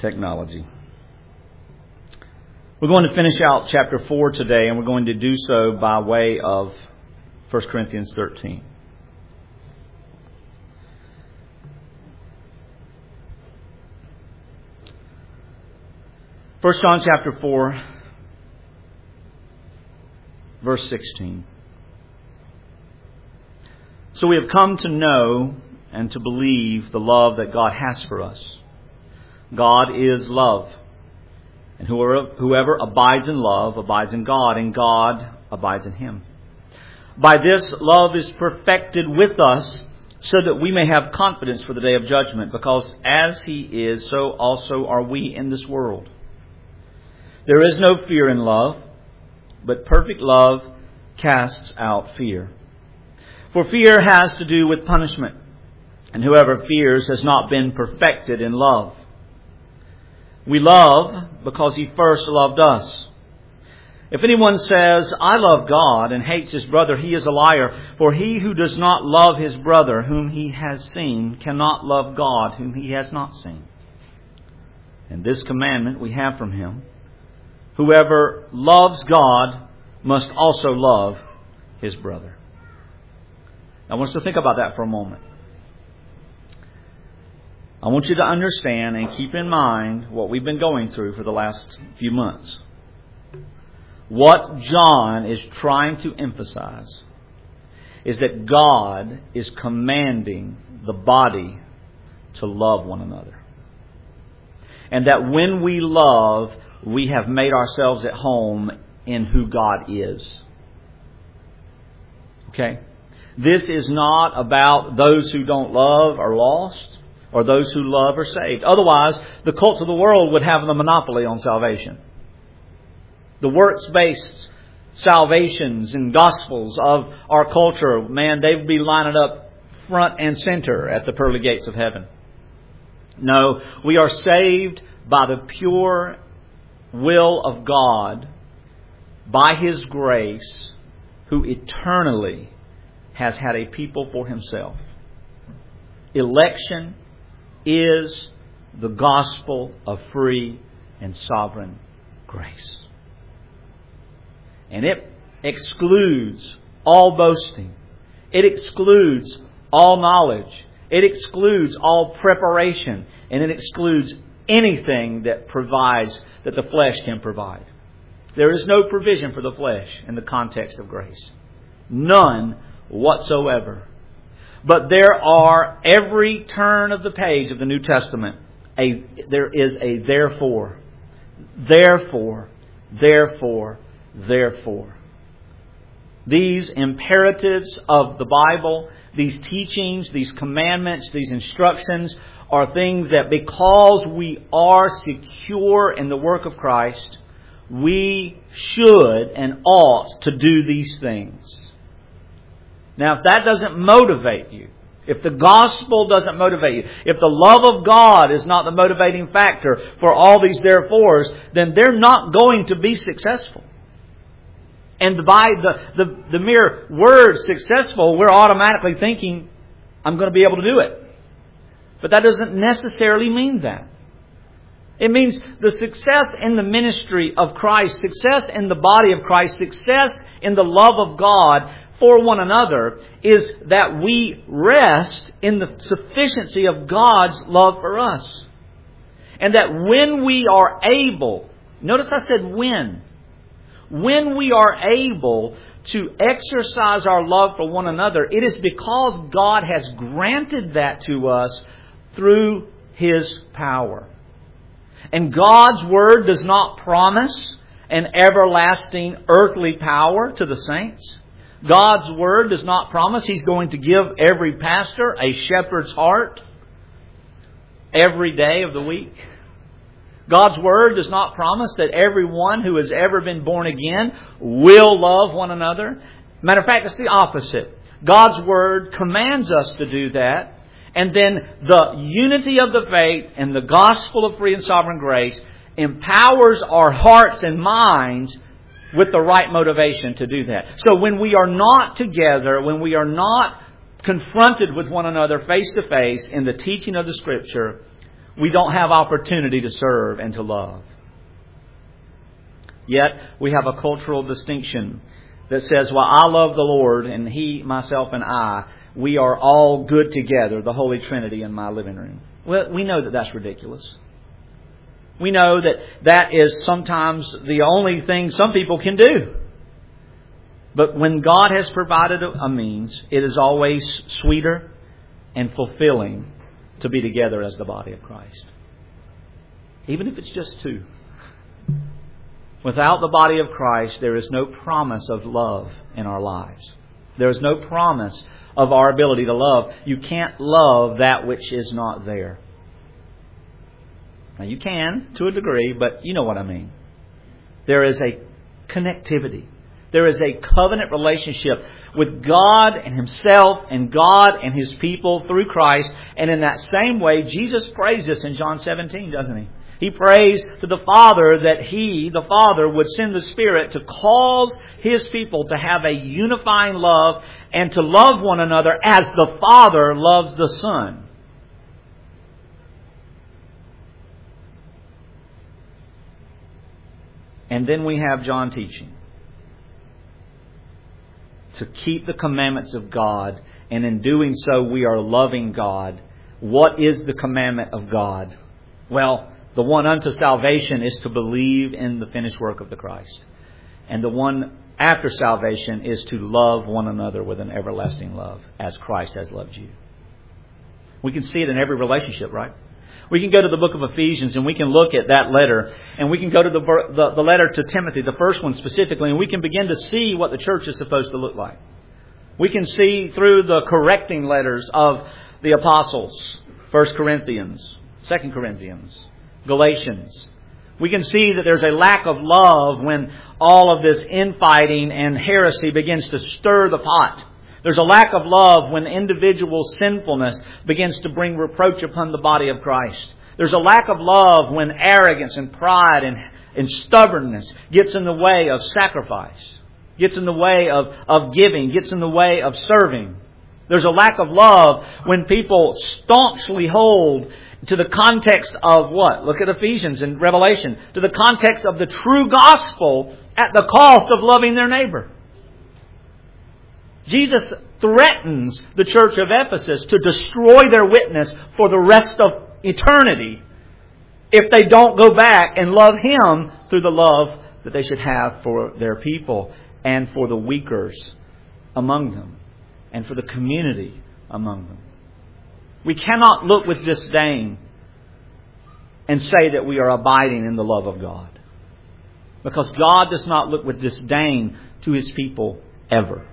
technology. We're going to finish out chapter 4 today, and we're going to do so by way of 1 Corinthians 13. First John chapter 4, verse 16. So we have come to know and to believe the love that God has for us. God is love. And whoever abides in love abides in God, and God abides in him. By this, love is perfected with us, so that we may have confidence for the day of judgment, because as He is, so also are we in this world. There is no fear in love, but perfect love casts out fear. For fear has to do with punishment, and whoever fears has not been perfected in love. We love because He first loved us. If anyone says, I love God, and hates his brother, he is a liar. For he who does not love his brother whom he has seen cannot love God whom he has not seen. And this commandment we have from Him: whoever loves God must also love his brother. I want us to think about that for a moment. I want you to understand and keep in mind what we've been going through for the last few months. What John is trying to emphasize is that God is commanding the body to love one another. And that when we love, we have made ourselves at home in who God is. Okay? This is not about those who don't love are lost, or those who love are saved. Otherwise, the cults of the world would have the monopoly on salvation. The works-based salvations and gospels of our culture, man, they'd be lining up front and center at the pearly gates of heaven. No, we are saved by the pure will of God, by His grace, who eternally has had a people for Himself. Election is the gospel of free and sovereign grace. And it excludes all boasting. It excludes all knowledge. It excludes all preparation. And it excludes anything that provides, that the flesh can provide. There is no provision for the flesh in the context of grace. None whatsoever. But there are, every turn of the page of the New Testament, there is a therefore. Therefore, therefore, therefore. These imperatives of the Bible, these teachings, these commandments, these instructions are things that, because we are secure in the work of Christ, we should and ought to do these things. Now, if that doesn't motivate you, if the gospel doesn't motivate you, if the love of God is not the motivating factor for all these therefores, then they're not going to be successful. And by the mere word successful, we're automatically thinking, I'm going to be able to do it. But that doesn't necessarily mean that. It means the success in the ministry of Christ, success in the body of Christ, success in the love of God for one another is that we rest in the sufficiency of God's love for us. And that when we are able, notice I said when we are able to exercise our love for one another, it is because God has granted that to us through His power. And God's Word does not promise an everlasting earthly power to the saints. God's Word does not promise He's going to give every pastor a shepherd's heart every day of the week. God's Word does not promise that everyone who has ever been born again will love one another. Matter of fact, it's the opposite. God's Word commands us to do that. And then the unity of the faith and the gospel of free and sovereign grace empowers our hearts and minds with the right motivation to do that. So when we are not together, when we are not confronted with one another face to face in the teaching of the Scripture, we don't have opportunity to serve and to love. Yet, we have a cultural distinction that says, well, I love the Lord, and He, myself, and I, we are all good together, the Holy Trinity in my living room. Well, we know that that's ridiculous. We know that that is sometimes the only thing some people can do. But when God has provided a means, it is always sweeter and fulfilling to be together as the body of Christ. Even if it's just two. Without the body of Christ, there is no promise of love in our lives. There is no promise of our ability to love. You can't love that which is not there. Now you can, to a degree, but you know what I mean. There is a connectivity. There is a covenant relationship with God and Himself and God and His people through Christ. And in that same way, Jesus prays this in John 17, doesn't He? He prays to the Father that He, the Father, would send the Spirit to cause His people to have a unifying love and to love one another as the Father loves the Son. And then we have John teaching to keep the commandments of God, and in doing so we are loving God. What is the commandment of God? Well, the one unto salvation is to believe in the finished work of the Christ. And the one after salvation is to love one another with an everlasting love as Christ has loved you. We can see it in every relationship, right? We can go to the book of Ephesians and we can look at that letter, and we can go to the letter to Timothy, the first one specifically, and we can begin to see what the church is supposed to look like. We can see through the correcting letters of the apostles, 1 Corinthians, 2 Corinthians, Galatians. We can see that there's a lack of love when all of this infighting and heresy begins to stir the pot. There's a lack of love when individual sinfulness begins to bring reproach upon the body of Christ. There's a lack of love when arrogance and pride and stubbornness gets in the way of sacrifice, gets in the way of giving, gets in the way of serving. There's a lack of love when people staunchly hold to the context of what? Look at Ephesians and Revelation. To the context of the true gospel at the cost of loving their neighbor. Jesus threatens the church of Ephesus to destroy their witness for the rest of eternity if they don't go back and love Him through the love that they should have for their people and for the weakers among them and for the community among them. We cannot look with disdain and say that we are abiding in the love of God, because God does not look with disdain to His people ever.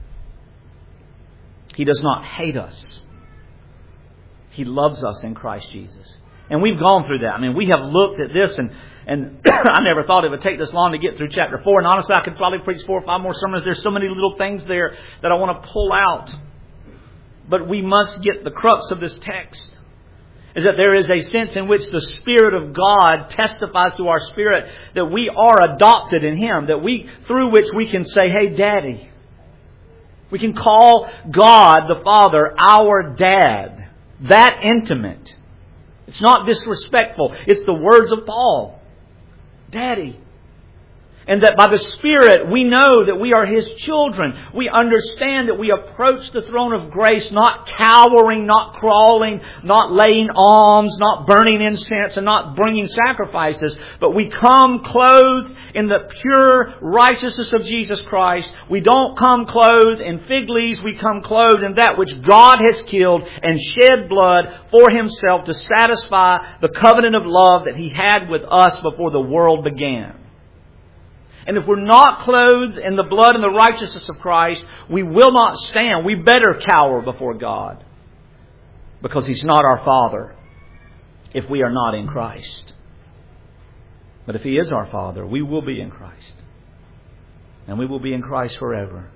He does not hate us. He loves us in Christ Jesus. And we've gone through that. I mean, we have looked at this and I never thought it would take this long to get through chapter 4. And honestly, I could probably preach 4 or 5 more sermons. There's so many little things there that I want to pull out. But we must get the crux of this text. Is that there is a sense in which the Spirit of God testifies to our spirit that we are adopted in Him. Through which we can say, hey, Daddy. We can call God the Father our Dad. That intimate. It's not disrespectful. It's the words of Paul. Daddy. And that by the Spirit we know that we are His children. We understand that we approach the throne of grace not cowering, not crawling, not laying alms, not burning incense and not bringing sacrifices. But we come clothed in the pure righteousness of Jesus Christ. We don't come clothed in fig leaves. We come clothed in that which God has killed and shed blood for Himself to satisfy the covenant of love that He had with us before the world began. And if we're not clothed in the blood and the righteousness of Christ, we will not stand. We better cower before God, because He's not our Father if we are not in Christ. But if He is our Father, we will be in Christ. And we will be in Christ forever.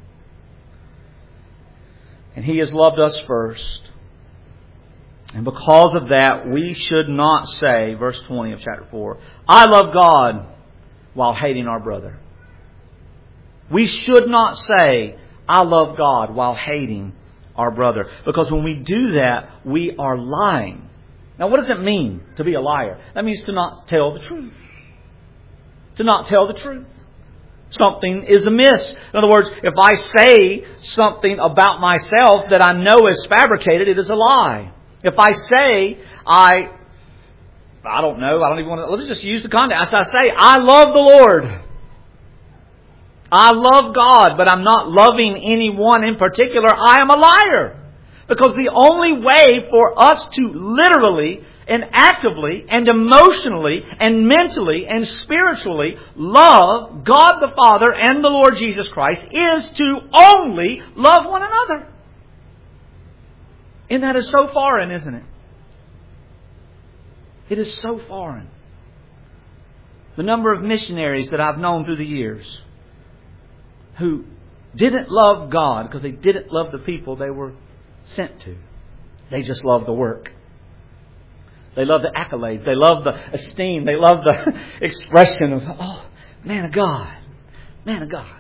And He has loved us first. And because of that, we should not say, verse 20 of chapter 4, I love God while hating our brother. We should not say, I love God while hating our brother. Because when we do that, we are lying. Now, what does it mean to be a liar? That means to not tell the truth. To not tell the truth. Something is amiss. In other words, if I say something about myself that I know is fabricated, it is a lie. If I say I don't know, I don't even want to, let's just use the context. I say, I love the Lord. I love God, but I'm not loving anyone in particular. I am a liar. Because the only way for us to literally and actively and emotionally and mentally and spiritually love God the Father and the Lord Jesus Christ is to only love one another. And that is so foreign, isn't it? It is so foreign. The number of missionaries that I've known through the years who didn't love God because they didn't love the people they were sent to. They just loved the work. They love the accolades. They love the esteem. They love the expression of, oh, man of God. Man of God.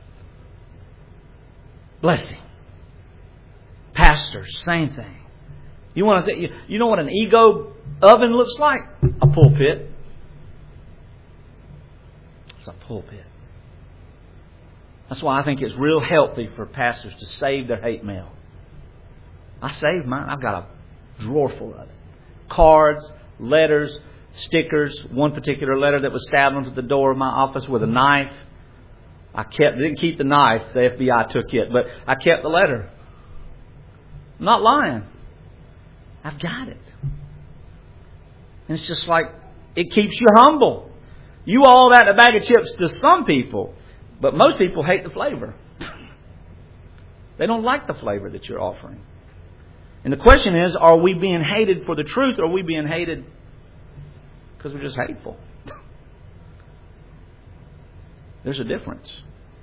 Blessing. Pastors, same thing. You want to say, you know what an ego oven looks like? A pulpit. It's a pulpit. That's why I think it's real healthy for pastors to save their hate mail. I saved mine. I've got a drawer full of it. Cards, letters, stickers. One particular letter that was stabbed onto the door of my office with a knife. Didn't keep the knife. The FBI took it. But I kept the letter. I'm not lying. I've got it. And it's just like, it keeps you humble. You all that in a bag of chips to some people. But most people hate the flavor. They don't like the flavor that you're offering. And the question is, are we being hated for the truth, or are we being hated because we're just hateful? There's a difference.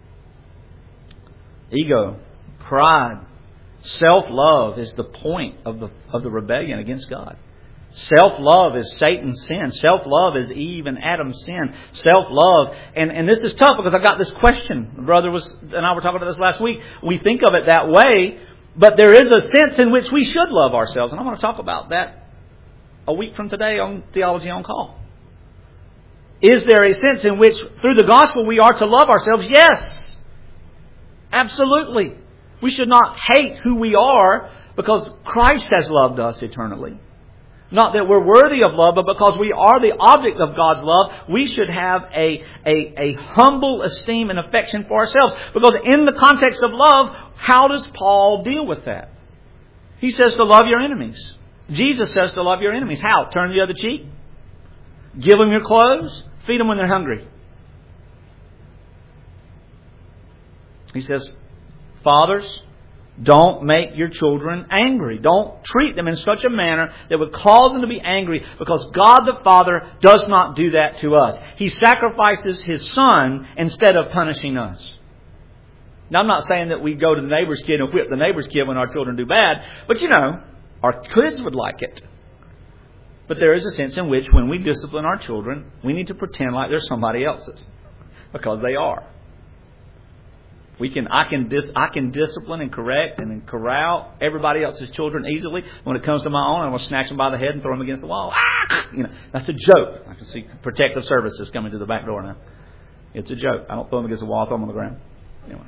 Ego, pride, self-love is the point of the rebellion against God. Self-love is Satan's sin. Self-love is Eve and Adam's sin. Self-love, and this is tough because I got this question. The brother and I were talking about this last week. We think of it that way, but there is a sense in which we should love ourselves. And I want to talk about that a week from today on Theology on Call. Is there a sense in which through the gospel we are to love ourselves? Yes. Absolutely. We should not hate who we are because Christ has loved us eternally. Not that we're worthy of love, but because we are the object of God's love, we should have a humble esteem and affection for ourselves. Because in the context of love, how does Paul deal with that? He says to love your enemies. Jesus says to love your enemies. How? Turn the other cheek? Give them your clothes? Feed them when they're hungry. He says, fathers, don't make your children angry. Don't treat them in such a manner that would cause them to be angry, because God the Father does not do that to us. He sacrifices His Son instead of punishing us. Now, I'm not saying that we go to the neighbor's kid and whip the neighbor's kid when our children do bad, but our kids would like it. But there is a sense in which when we discipline our children, we need to pretend like they're somebody else's, because they are. I can discipline and correct and corral everybody else's children easily. When it comes to my own, I'm going to snatch them by the head and throw them against the wall. That's a joke. I can see protective services coming to the back door now. It's a joke. I don't throw them against the wall. I throw them on the ground. Anyway.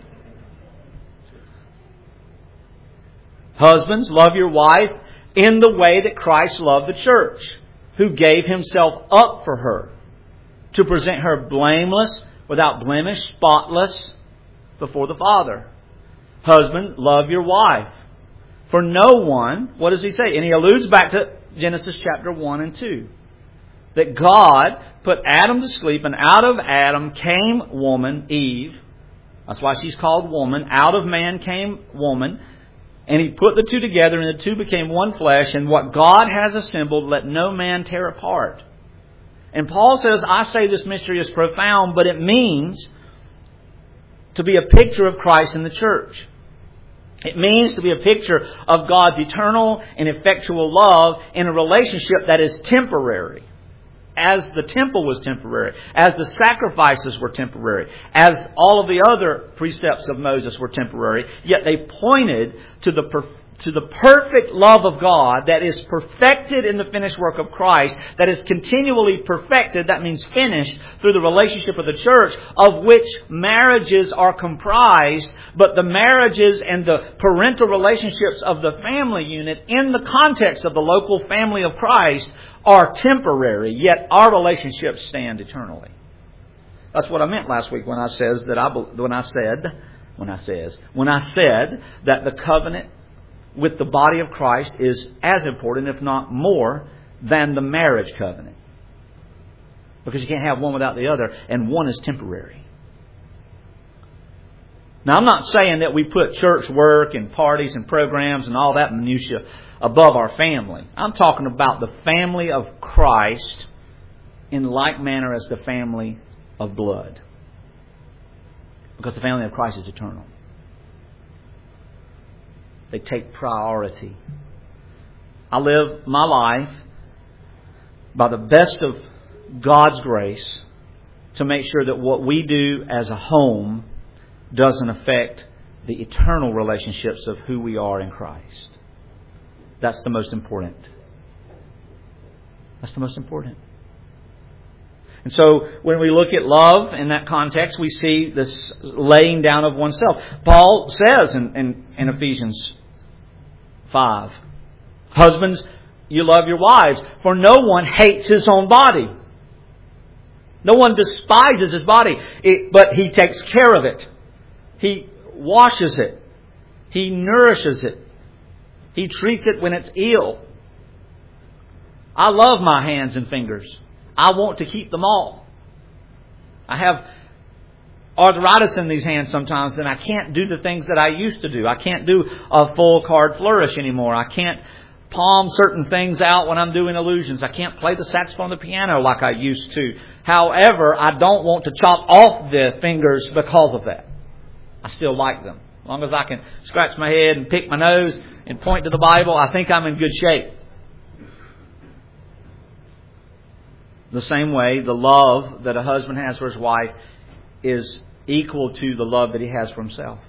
Husbands, love your wife in the way that Christ loved the church, who gave Himself up for her, to present her blameless, without blemish, spotless, before the Father. Husband, love your wife. For no one, what does He say? And He alludes back to Genesis chapter 1 and 2. That God put Adam to sleep, and out of Adam came woman, Eve. That's why she's called woman. Out of man came woman. And He put the two together, and the two became one flesh. And what God has assembled, let no man tear apart. And Paul says, I say this mystery is profound, but it means to be a picture of Christ in the church. It means to be a picture of God's eternal and effectual love in a relationship that is temporary. As the temple was temporary, as the sacrifices were temporary, as all of the other precepts of Moses were temporary, yet they pointed to to the perfect love of God that is perfected in the finished work of Christ, that is continually perfected, that means finished, through the relationship of the church, of which marriages are comprised, but the marriages and the parental relationships of the family unit in the context of the local family of Christ are temporary, yet our relationships stand eternally. That's what I meant last week when I said that the covenant with the body of Christ is as important, if not more, than the marriage covenant. Because you can't have one without the other, and one is temporary. Now, I'm not saying that we put church work and parties and programs and all that minutia above our family. I'm talking about the family of Christ in like manner as the family of blood. Because the family of Christ is eternal. They take priority. I live my life by the best of God's grace to make sure that what we do as a home doesn't affect the eternal relationships of who we are in Christ. That's the most important. That's the most important. And so when we look at love in that context, we see this laying down of oneself. Paul says in Ephesians 5, husbands, you love your wives, for no one hates his own body. No one despises his body, but he takes care of it. He washes it. He nourishes it. He treats it when it's ill. I love my hands and fingers. I want to keep them all. I have arthritis in these hands sometimes, and I can't do the things that I used to do. I can't do a full card flourish anymore. I can't palm certain things out when I'm doing illusions. I can't play the saxophone or the piano like I used to. However, I don't want to chop off the fingers because of that. I still like them. As long as I can scratch my head and pick my nose and point to the Bible, I think I'm in good shape. The same way, the love that a husband has for his wife is equal to the love that he has for himself.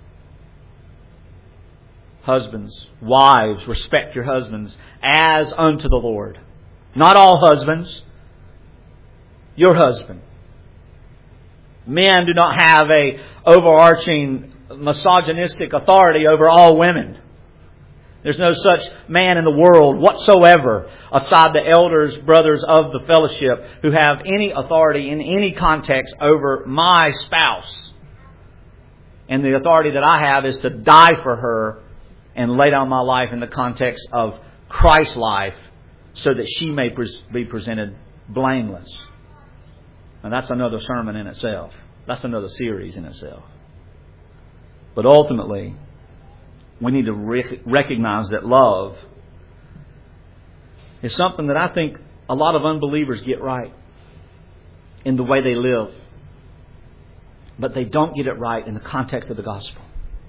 Husbands, wives, respect your husbands as unto the Lord. Not all husbands. Your husband. Men do not have a overarching misogynistic authority over all women. There's no such man in the world whatsoever aside the elders, brothers of the fellowship who have any authority in any context over my spouse. And the authority that I have is to die for her and lay down my life in the context of Christ's life so that she may be presented blameless. And that's another sermon in itself. That's another series in itself. But ultimately, we need to recognize that love is something that I think a lot of unbelievers get right in the way they live. But they don't get it right in the context of the gospel.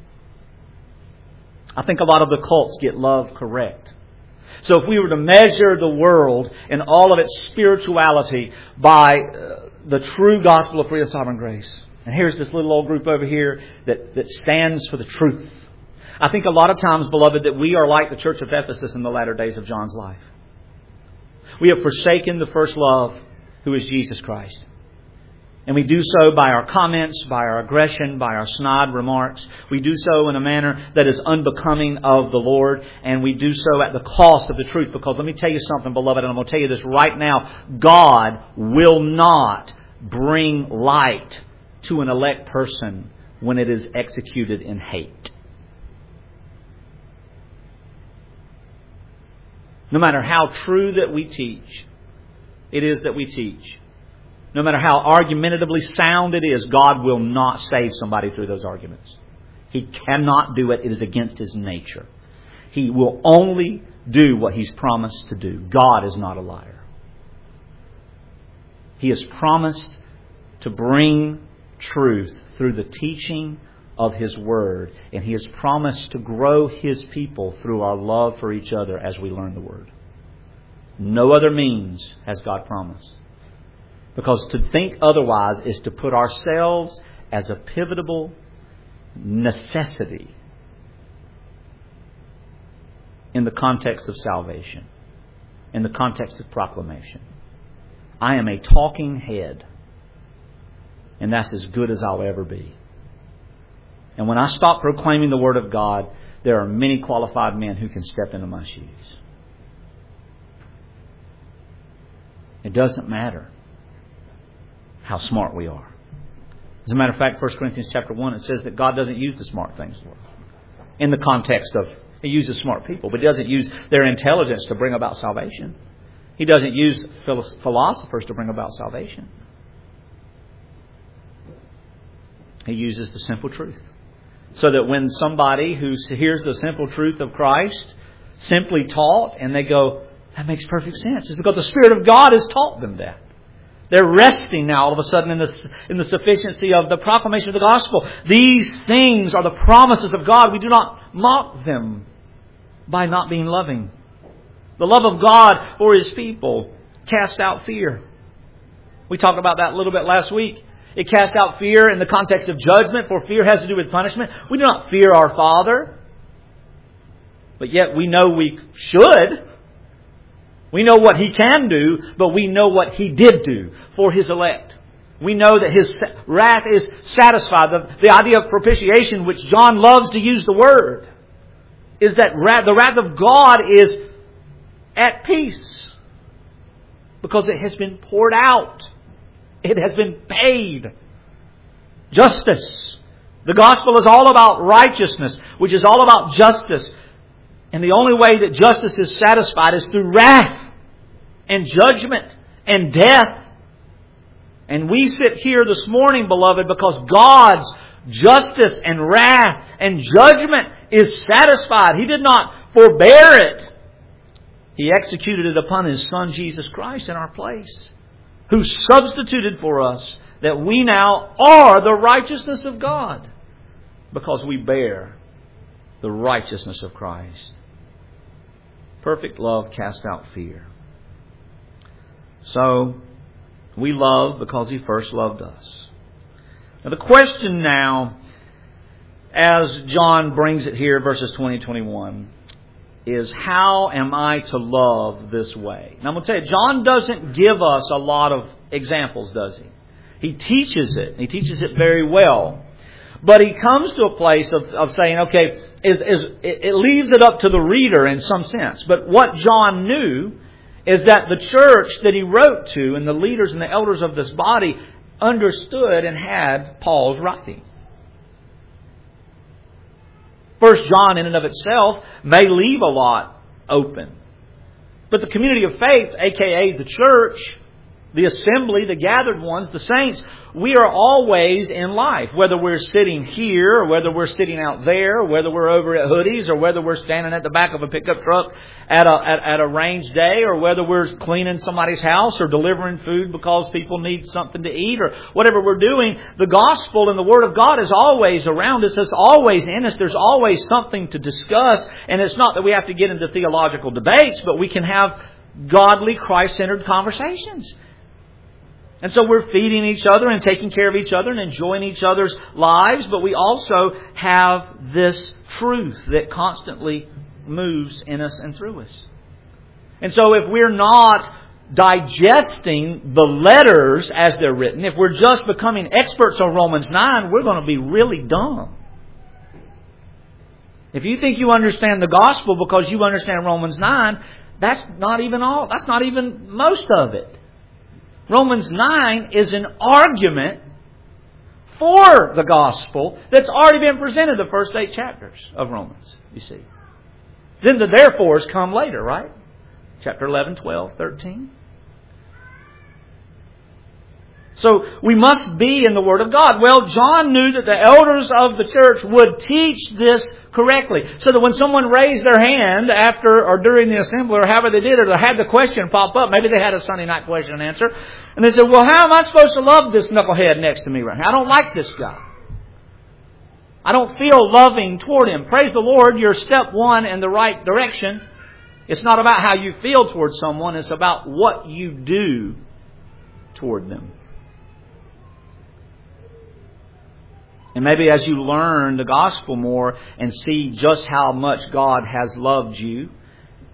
I think a lot of the cults get love correct. So if we were to measure the world and all of its spirituality by the true gospel of free and sovereign grace, and here's this little old group over here that stands for the truth. I think a lot of times, beloved, that we are like the church of Ephesus in the latter days of John's life. We have forsaken the first love, who is Jesus Christ. And we do so by our comments, by our aggression, by our snide remarks. We do so in a manner that is unbecoming of the Lord. And we do so at the cost of the truth. Because let me tell you something, beloved, and I'm going to tell you this right now. God will not bring light to an elect person when it is executed in hate. No matter how true that we teach, it is that we teach. No matter how argumentatively sound it is, God will not save somebody through those arguments. He cannot do it. It is against His nature. He will only do what He's promised to do. God is not a liar. He has promised to bring truth through the teaching of His Word. And He has promised to grow His people through our love for each other as we learn the Word. No other means has God promised. Because to think otherwise is to put ourselves as a pivotal necessity in the context of salvation, in the context of proclamation. I am a talking head, and that's as good as I'll ever be. And when I stop proclaiming the Word of God, there are many qualified men who can step into my shoes. It doesn't matter how smart we are. As a matter of fact, 1 Corinthians chapter 1, it says that God doesn't use the smart things, Lord. In the context of, He uses smart people, but He doesn't use their intelligence to bring about salvation. He doesn't use philosophers to bring about salvation. He uses the simple truth. So that when somebody who hears the simple truth of Christ simply taught, and they go, that makes perfect sense. It's because the Spirit of God has taught them that. They're resting now all of a sudden in the sufficiency of the proclamation of the gospel. These things are the promises of God. We do not mock them by not being loving. The love of God for His people casts out fear. We talked about that a little bit last week. It casts out fear in the context of judgment, for fear has to do with punishment. We do not fear our Father, but yet we know we should. We know what He can do, but we know what He did do for His elect. We know that His wrath is satisfied. The idea of propitiation, which John loves to use the word, is that the wrath of God is at peace because it has been poured out. It has been paid. Justice. The gospel is all about righteousness, which is all about justice. And the only way that justice is satisfied is through wrath and judgment and death. And we sit here this morning, beloved, because God's justice and wrath and judgment is satisfied. He did not forbear it. He executed it upon His Son, Jesus Christ, in our place, who substituted for us that we now are the righteousness of God because we bear the righteousness of Christ. Perfect love casts out fear. So, we love because He first loved us. Now the question now, as John brings it here, verses 20 and 21, is how am I to love this way? Now I'm going to tell you, John doesn't give us a lot of examples, does he? He teaches it. He teaches it very well. But he comes to a place of saying, okay, it leaves it up to the reader in some sense. But what John knew is that the church that he wrote to and the leaders and the elders of this body understood and had Paul's writing. 1 John in and of itself may leave a lot open. But the community of faith, aka the church, the assembly, the gathered ones, the saints, we are always in life. Whether we're sitting here, or whether we're sitting out there, or whether we're over at Hoodies, or whether we're standing at the back of a pickup truck at a range day, or whether we're cleaning somebody's house, or delivering food because people need something to eat, or whatever we're doing, the gospel and the Word of God is always around us. It's always in us. There's always something to discuss. And it's not that we have to get into theological debates, but we can have godly, Christ-centered conversations. And so we're feeding each other and taking care of each other and enjoying each other's lives. But we also have this truth that constantly moves in us and through us. And so if we're not digesting the letters as they're written, if we're just becoming experts on Romans 9, we're going to be really dumb. If you think you understand the gospel because you understand Romans 9, that's not even all. That's not even most of it. Romans 9 is an argument for the gospel that's already been presented the first 8 chapters of Romans, you see. Then the therefores come later, right? Chapter 11, 12, 13. So we must be in the Word of God. Well, John knew that the elders of the church would teach this correctly. So that when someone raised their hand after or during the assembly or however they did it, or had the question pop up, maybe they had a Sunday night question and answer, and they said, well, how am I supposed to love this knucklehead next to me right now? I don't like this guy. I don't feel loving toward him. Praise the Lord, you're step one in the right direction. It's not about how you feel toward someone. It's about what you do toward them. And maybe as you learn the gospel more and see just how much God has loved you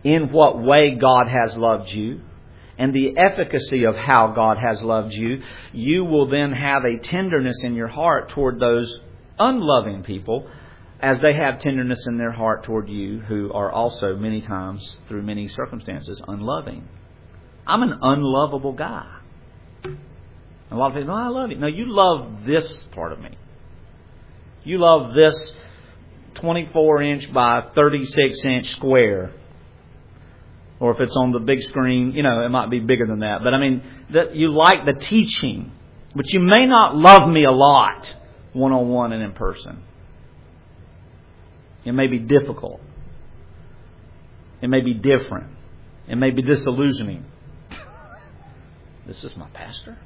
in what way God has loved you and the efficacy of how God has loved you, you will then have a tenderness in your heart toward those unloving people as they have tenderness in their heart toward you, who are also many times, through many circumstances, unloving. I'm an unlovable guy. A lot of people, I love you. No, you love this part of me. You love this 24-inch by 36-inch square. Or if it's on the big screen, it might be bigger than that. But I mean, that you like the teaching. But you may not love me a lot one-on-one and in person. It may be difficult. It may be different. It may be disillusioning. This is my pastor?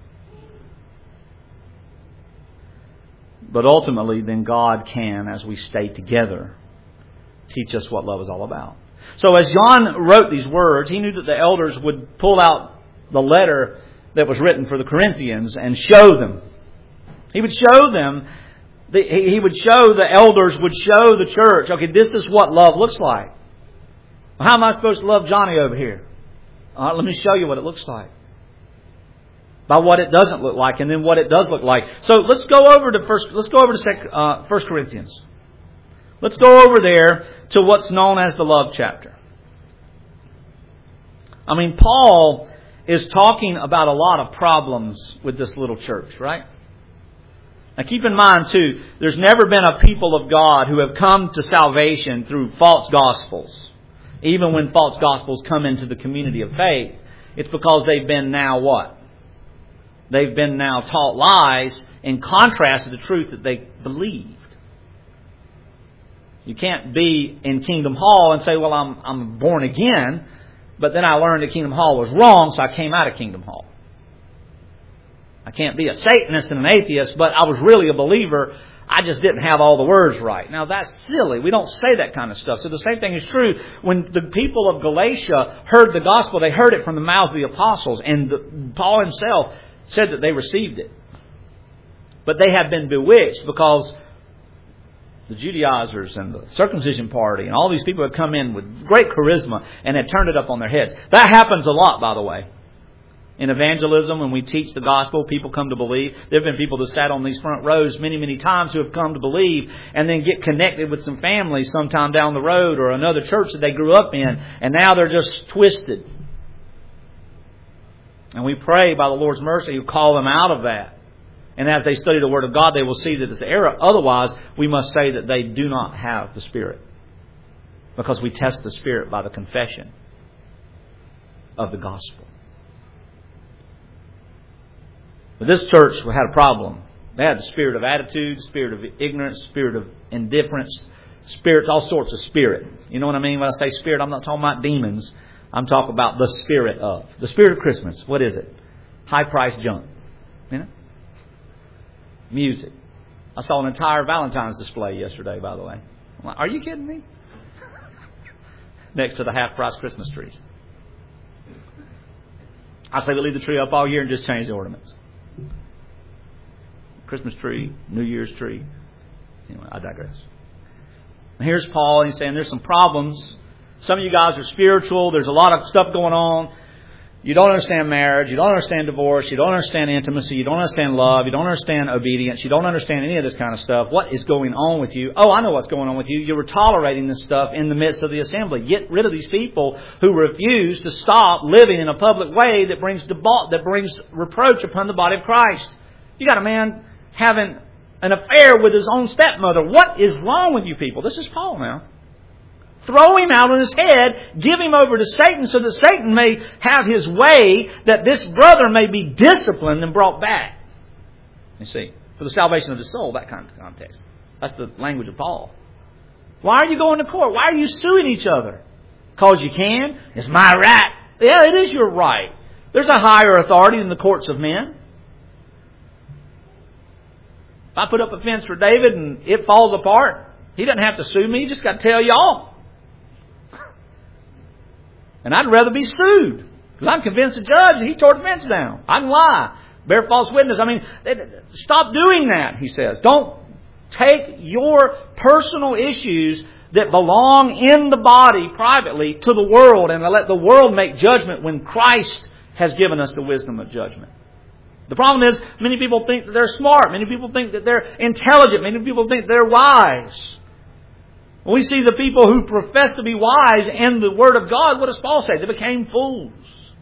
But ultimately, then God can, as we stay together, teach us what love is all about. So as John wrote these words, he knew that the elders would pull out the letter that was written for the Corinthians and show them. He would show them, the elders would show the church, okay, this is what love looks like. How am I supposed to love Johnny over here? Let me show you what it looks like. By what it doesn't look like, and then what it does look like. So let's go over to 1 Corinthians. Let's go over there to what's known as the love chapter. I mean, Paul is talking about a lot of problems with this little church, right? Now keep in mind too, there's never been a people of God who have come to salvation through false gospels. Even when false gospels come into the community of faith, it's because they've been now what? They've been now taught lies in contrast to the truth that they believed. You can't be in Kingdom Hall and say, well, I'm born again, but then I learned that Kingdom Hall was wrong, so I came out of Kingdom Hall. I can't be a Satanist and an atheist, but I was really a believer. I just didn't have all the words right. Now, that's silly. We don't say that kind of stuff. So the same thing is true. When the people of Galatia heard the gospel, they heard it from the mouths of the apostles. And Paul himself said that they received it. But they have been bewitched because the Judaizers and the circumcision party and all these people have come in with great charisma and have turned it up on their heads. That happens a lot, by the way. In evangelism, when we teach the gospel, people come to believe. There have been people that sat on these front rows many, many times who have come to believe and then get connected with some families sometime down the road or another church that they grew up in, and now they're just twisted. And we pray by the Lord's mercy to call them out of that. And as they study the Word of God, they will see that it's the error. Otherwise, we must say that they do not have the Spirit. Because we test the Spirit by the confession of the gospel. But this church had a problem. They had the spirit of attitude, spirit of ignorance, spirit of indifference, spirits, all sorts of spirit. You know what I mean? When I say spirit, I'm not talking about demons. I'm talking about the spirit of. The spirit of Christmas. What is it? High-priced junk. You know? Music. I saw an entire Valentine's display yesterday, by the way. I'm like, are you kidding me? Next to the half-price Christmas trees. I say we leave the tree up all year and just change the ornaments. Christmas tree, New Year's tree. Anyway, I digress. Here's Paul, and he's saying there's some problems. Some of you guys are spiritual. There's a lot of stuff going on. You don't understand marriage. You don't understand divorce. You don't understand intimacy. You don't understand love. You don't understand obedience. You don't understand any of this kind of stuff. What is going on with you? Oh, I know what's going on with you. You were tolerating this stuff in the midst of the assembly. Get rid of these people who refuse to stop living in a public way that brings reproach upon the body of Christ. You got a man having an affair with his own stepmother. What is wrong with you people? This is Paul now. Throw him out on his head. Give him over to Satan so that Satan may have his way, that this brother may be disciplined and brought back. You see, for the salvation of his soul, that kind of context. That's the language of Paul. Why are you going to court? Why are you suing each other? Because you can? It's my right. Yeah, it is your right. There's a higher authority than the courts of men. If I put up a fence for David and it falls apart, he doesn't have to sue me. He just got to tell y'all. And I'd rather be sued. Because I can convince the judge that he tore the fence down. I can lie. Bear false witness. I mean, stop doing that, he says. Don't take your personal issues that belong in the body privately to the world and let the world make judgment when Christ has given us the wisdom of judgment. The problem is, many people think that they're smart. Many people think that they're intelligent. Many people think they're wise. When we see the people who profess to be wise in the Word of God, what does Paul say? They became fools.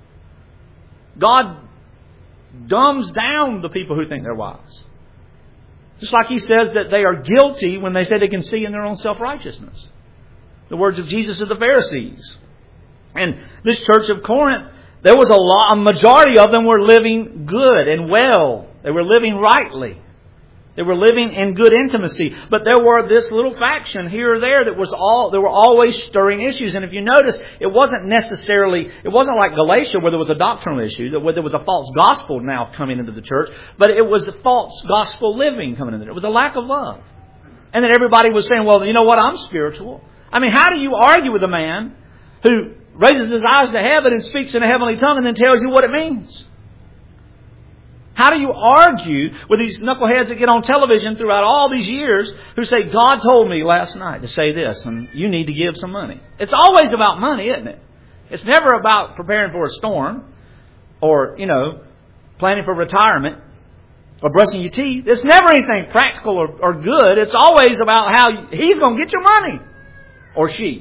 God dumbs down the people who think they're wise. Just like He says that they are guilty when they say they can see in their own self-righteousness. The words of Jesus to the Pharisees. And this church of Corinth, there was a majority of them were living good and well. They were living rightly. They were living in good intimacy. But there were this little faction here or there that they were always stirring issues. And if you notice, it wasn't like Galatia where there was a doctrinal issue, where there was a false gospel now coming into the church, but it was a false gospel living coming in there. It was a lack of love. And then everybody was saying, well, you know what, I'm spiritual. I mean, how do you argue with a man who raises his eyes to heaven and speaks in a heavenly tongue and then tells you what it means? How do you argue with these knuckleheads that get on television throughout all these years who say, God told me last night to say this and you need to give some money? It's always about money, isn't it? It's never about preparing for a storm or, planning for retirement or brushing your teeth. It's never anything practical or good. It's always about how he's going to get your money or she.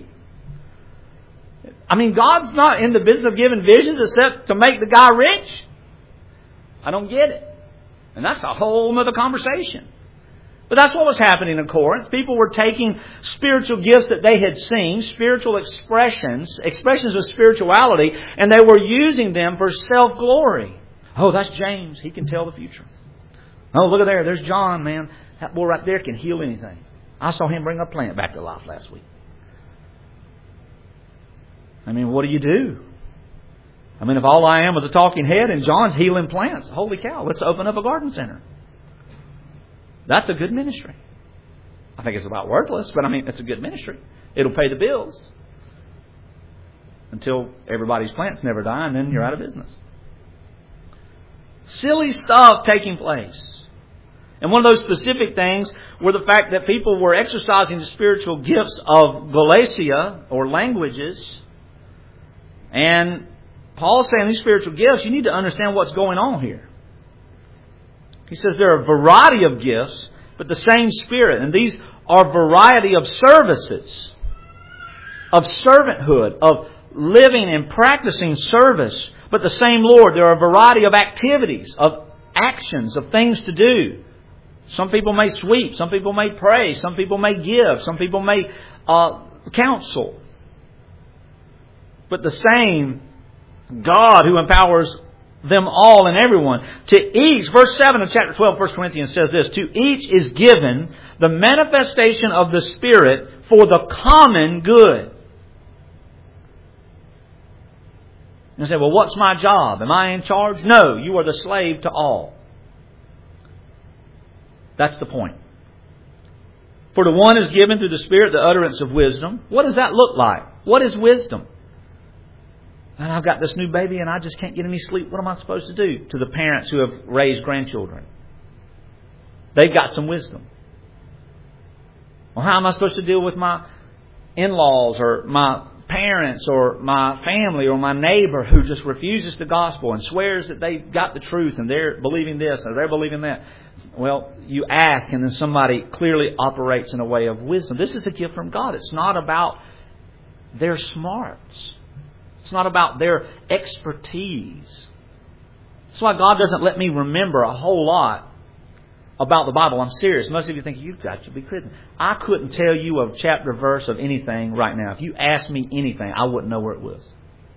I mean, God's not in the business of giving visions except to make the guy rich. I don't get it. And that's a whole other conversation. But that's what was happening in Corinth. People were taking spiritual gifts that they had seen, spiritual expressions of spirituality, and they were using them for self-glory. Oh, that's James. He can tell the future. Oh, look at there. There's John, man. That boy right there can heal anything. I saw him bring a plant back to life last week. I mean, what do you do? I mean, if all I am was a talking head and John's healing plants, holy cow, let's open up a garden center. That's a good ministry. I think it's about worthless, but I mean, it's a good ministry. It'll pay the bills until everybody's plants never die, and then you're out of business. Silly stuff taking place. And one of those specific things were the fact that people were exercising the spiritual gifts of Galatia or languages. And Paul's saying these spiritual gifts, you need to understand what's going on here. He says there are a variety of gifts, but the same Spirit. And these are a variety of services, of servanthood, of living and practicing service. But the same Lord. There are a variety of activities, of actions, of things to do. Some people may sweep. Some people may pray. Some people may give. Some people may counsel. But the same God who empowers them all and everyone. To each, verse 7 of chapter 12, 1 Corinthians says this, to each is given the manifestation of the Spirit for the common good. And I say, well, what's my job? Am I in charge? No, you are the slave to all. That's the point. For the one is given through the Spirit the utterance of wisdom. What does that look like? What is wisdom? And I've got this new baby and I just can't get any sleep. What am I supposed to do? To the parents who have raised grandchildren. They've got some wisdom. Well, how am I supposed to deal with my in-laws or my parents or my family or my neighbor who just refuses the gospel and swears that they've got the truth and they're believing this or they're believing that? Well, you ask and then somebody clearly operates in a way of wisdom. This is a gift from God. It's not about their smarts. It's not about their expertise. That's why God doesn't let me remember a whole lot about the Bible. I'm serious. Most of you think, you've got to be kidding. I couldn't tell you a chapter verse of anything right now. If you asked me anything, I wouldn't know where it was.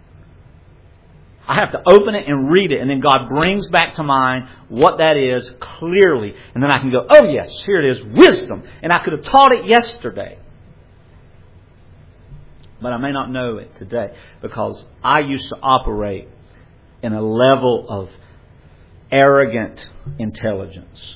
I have to open it and read it, and then God brings back to mind what that is clearly. And then I can go, oh yes, here it is, wisdom. And I could have taught it yesterday. But I may not know it today because I used to operate in a level of arrogant intelligence.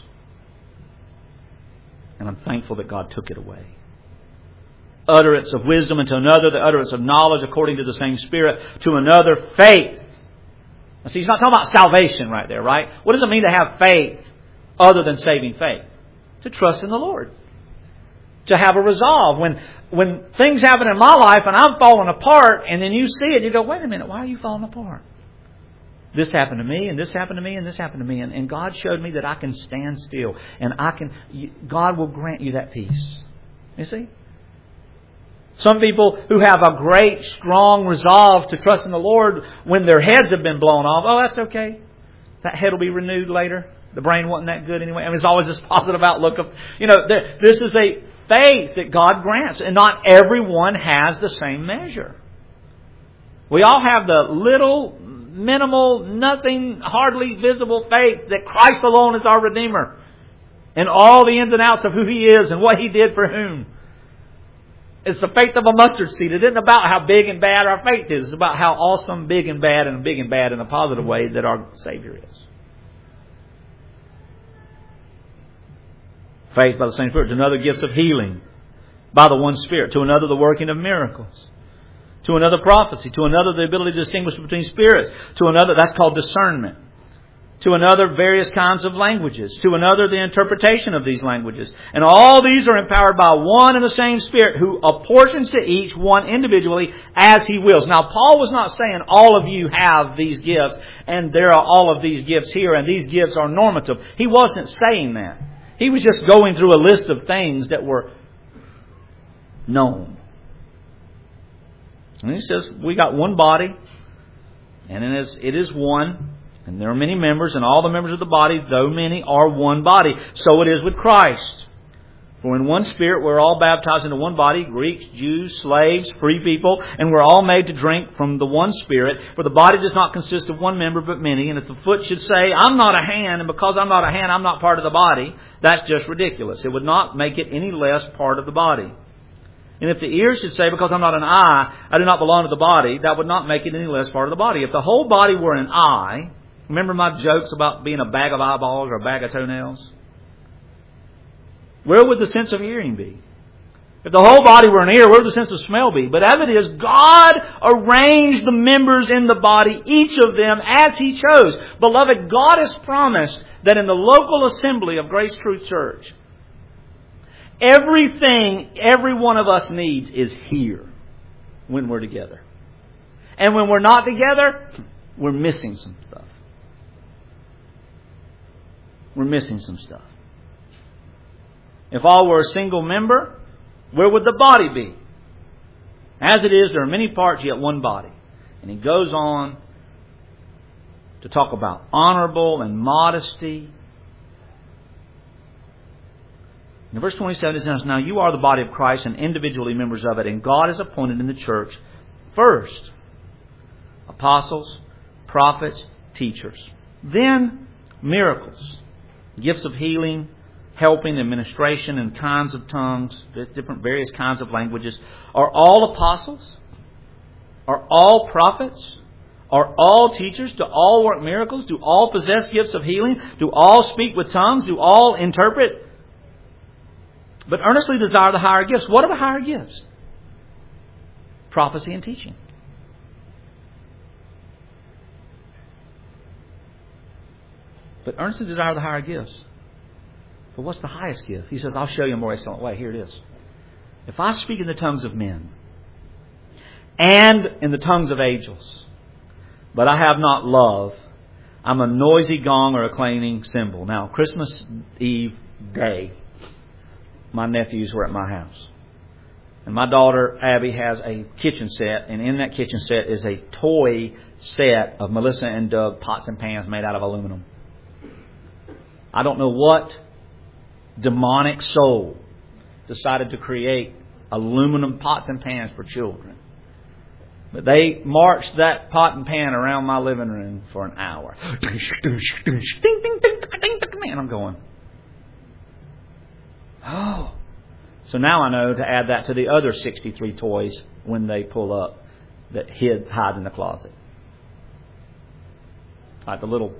And I'm thankful that God took it away. Utterance of wisdom, and to another the utterance of knowledge according to the same Spirit, to another faith. Now see, he's not talking about salvation right there, right? What does it mean to have faith other than saving faith? To trust in the Lord. to have a resolve. When things happen in my life and I'm falling apart, and then you see it, you go, wait a minute, why are you falling apart? This happened to me, and this happened to me, and this happened to me. And God showed me that I can stand still. And God will grant you that peace. You see? Some people who have a great, strong resolve to trust in the Lord, when their heads have been blown off, oh, that's okay. That head will be renewed later. The brain wasn't that good anyway. I mean, it's always this positive outlook of, this is a faith that God grants. And not everyone has the same measure. We all have the little, minimal, nothing, hardly visible faith that Christ alone is our Redeemer. And all the ins and outs of who He is and what He did for whom. It's the faith of a mustard seed. It isn't about how big and bad our faith is. It's about how awesome, big and bad in a positive way that our Savior is. Faith by the same Spirit. To another, gifts of healing by the one Spirit. To another, the working of miracles. To another, prophecy. To another, the ability to distinguish between spirits. To another, that's called discernment. To another, various kinds of languages. To another, the interpretation of these languages. And all these are empowered by one and the same Spirit, who apportions to each one individually as He wills. Now, Paul was not saying all of you have these gifts and there are all of these gifts here and these gifts are normative. He wasn't saying that. He was just going through a list of things that were known. And he says, we got one body, and it is one. And there are many members, and all the members of the body, though many, are one body. So it is with Christ. For in one Spirit we're all baptized into one body, Greeks, Jews, slaves, free people, and we're all made to drink from the one Spirit. For the body does not consist of one member but many. And if the foot should say, I'm not a hand, and because I'm not a hand, I'm not part of the body, that's just ridiculous. It would not make it any less part of the body. And if the ear should say, because I'm not an eye, I do not belong to the body, that would not make it any less part of the body. If the whole body were an eye, remember my jokes about being a bag of eyeballs or a bag of toenails? Where would the sense of hearing be? If the whole body were an ear, where would the sense of smell be? But as it is, God arranged the members in the body, each of them as He chose. Beloved, God has promised that in the local assembly of Grace Truth Church, everything every one of us needs is here when we're together. And when we're not together, we're missing some stuff. We're missing some stuff. If all were a single member, where would the body be? As it is, there are many parts, yet one body. And he goes on to talk about honorable and modesty. In verse 27 it says, now you are the body of Christ and individually members of it, and God has appointed in the church first apostles, prophets, teachers. Then miracles, gifts of healing, helping, administration, and kinds of tongues, various kinds of languages. Are all apostles? Are all prophets? Are all teachers? Do all work miracles? Do all possess gifts of healing? Do all speak with tongues? Do all interpret? But earnestly desire the higher gifts. What are the higher gifts? Prophecy and teaching. But earnestly desire the higher gifts. But what's the highest gift? He says, I'll show you a more excellent way. Here it is. If I speak in the tongues of men and in the tongues of angels, but I have not love, I'm a noisy gong or a clanging cymbal. Now, Christmas Eve day, my nephews were at my house. And my daughter, Abby, has a kitchen set. And in that kitchen set is a toy set of Melissa and Doug pots and pans made out of aluminum. I don't know what demonic soul decided to create aluminum pots and pans for children. But they marched that pot and pan around my living room for an hour. And I'm going, oh. So now I know to add that to the other 63 toys when they pull up that hide in the closet. Like the little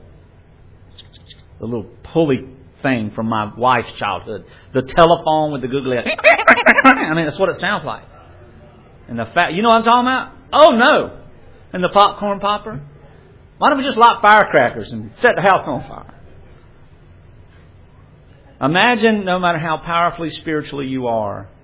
pulley thing from my wife's childhood. The telephone with the googly eyes. I mean, that's what it sounds like. And the fact, you know what I'm talking about? Oh no. And the popcorn popper. Why don't we just light firecrackers and set the house on fire? Imagine, no matter how powerfully spiritually you are,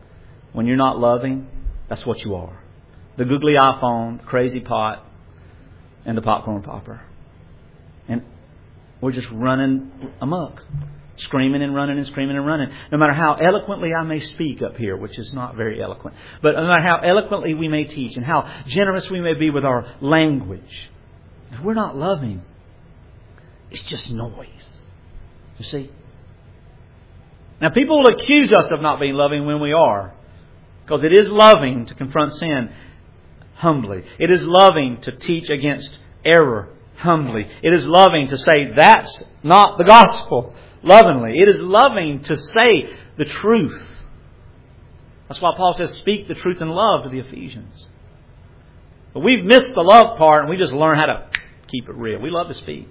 when you're not loving, that's what you are. The googly iPhone, the crazy pot, and the popcorn popper. And we're just running amok. Screaming and running and screaming and running. No matter how eloquently I may speak up here, which is not very eloquent, but no matter how eloquently we may teach and how generous we may be with our language, if we're not loving, it's just noise. You see? Now people will accuse us of not being loving when we are. Because it is loving to confront sin humbly. It is loving to teach against error humbly. It is loving to say that's not the gospel lovingly. It is loving to say the truth. That's why Paul says speak the truth in love to the Ephesians. But we've missed the love part and we just learn how to keep it real. We love to speak.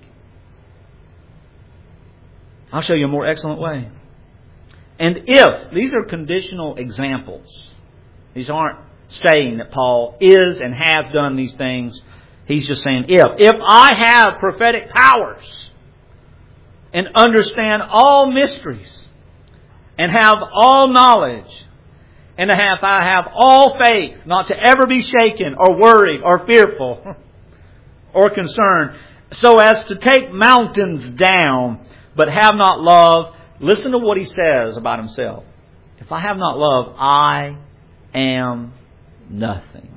I'll show you a more excellent way. And if, these are conditional examples. These aren't saying that Paul is and has done these things. He's just saying if I have prophetic powers and understand all mysteries and have all knowledge and if I have all faith not to ever be shaken or worried or fearful or concerned so as to take mountains down but have not love, listen to what he says about himself. If I have not love, I am nothing.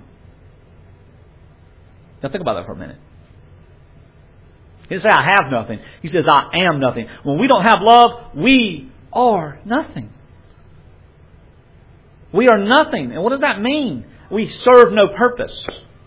Now think about that for a minute. He doesn't say I have nothing. He says I am nothing. When we don't have love, we are nothing. We are nothing. And what does that mean? We serve no purpose.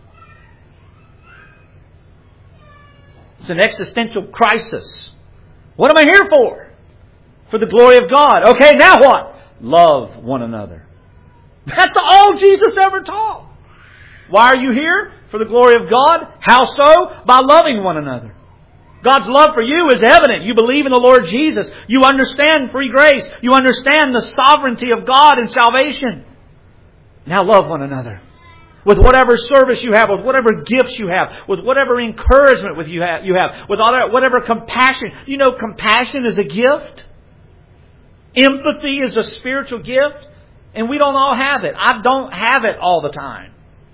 It's an existential crisis. What am I here for? For the glory of God. Okay, now what? Love one another. That's all Jesus ever taught. Why are you here? For the glory of God. How so? By loving one another. God's love for you is evident. You believe in the Lord Jesus. You understand free grace. You understand the sovereignty of God in salvation. Now love one another. With whatever service you have, with whatever gifts you have, with whatever encouragement you have, with whatever compassion. You know, compassion is a gift. Empathy is a spiritual gift. And we don't all have it. I don't have it all the time.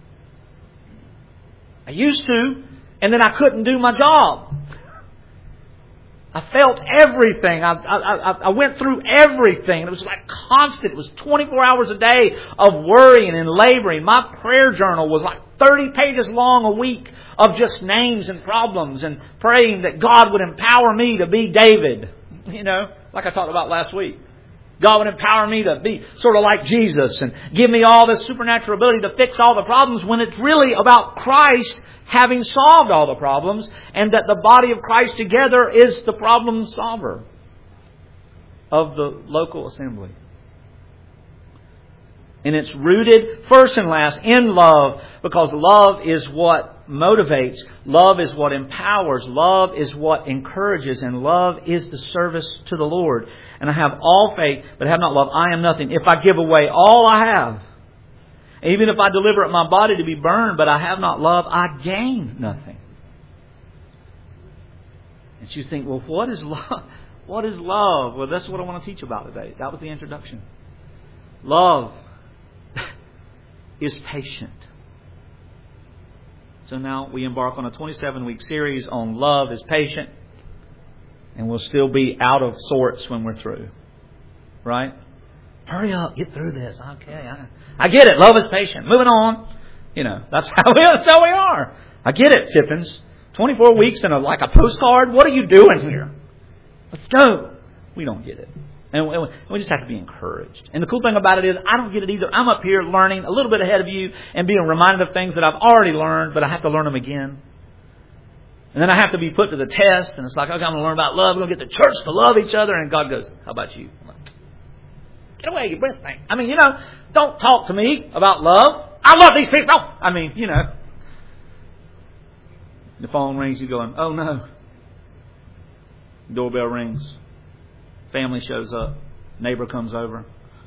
I used to, and then I couldn't do my job. I felt everything. I went through everything. It was like constant. It was 24 hours a day of worrying and laboring. My prayer journal was like 30 pages long a week of just names and problems and praying that God would empower me to be David. You know, like I talked about last week. God would empower me to be sort of like Jesus and give me all this supernatural ability to fix all the problems when it's really about Christ having solved all the problems and that the body of Christ together is the problem solver of the local assembly. And it's rooted first and last in love because love is what motivates. Love is what empowers. Love is what encourages. And love is the service to the Lord. And I have all faith but have not love. I am nothing. If I give away all I have, even if I deliver up my body to be burned, but I have not love, I gain nothing. And you think, well, what is love? What is love? Well, that's what I want to teach about today. That was the introduction. Love is patient. So now we embark on a 27-week series on love is patient. And we'll still be out of sorts when we're through. Right? Hurry up, get through this. Okay, I get it. Love is patient. Moving on. You know, that's how we are. I get it, Tippins. 24 weeks and like a postcard. What are you doing here? Let's go. We don't get it. And we just have to be encouraged. And the cool thing about it is I don't get it either. I'm up here learning a little bit ahead of you and being reminded of things that I've already learned, but I have to learn them again. And then I have to be put to the test. And it's like, okay, I'm going to learn about love. We're going to get the church to love each other. And God goes, how about you? I'm like, get away, your breath thing. I mean, you know, don't talk to me about love. I love these people. I mean, you know. The phone rings, you're going, oh no. Doorbell rings. Family shows up. Neighbor comes over.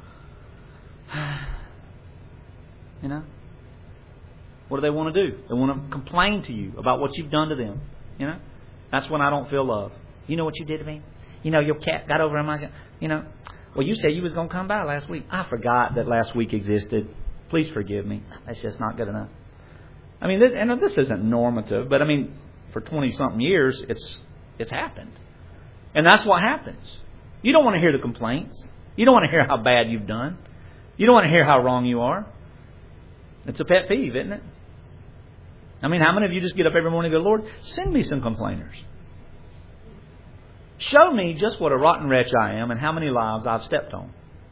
You know? What do they want to do? They want to complain to you about what you've done to them. You know? That's when I don't feel love. You know what you did to me? You know, your cat got over on my... You know? Well, you said you was going to come by last week. I forgot that last week existed. Please forgive me. That's just not good enough. I mean, this isn't normative, but I mean, for 20-something years, it's happened. And that's what happens. You don't want to hear the complaints. You don't want to hear how bad you've done. You don't want to hear how wrong you are. It's a pet peeve, isn't it? I mean, how many of you just get up every morning and go, Lord, send me some complainers. Show me just what a rotten wretch I am and how many lives I've stepped on.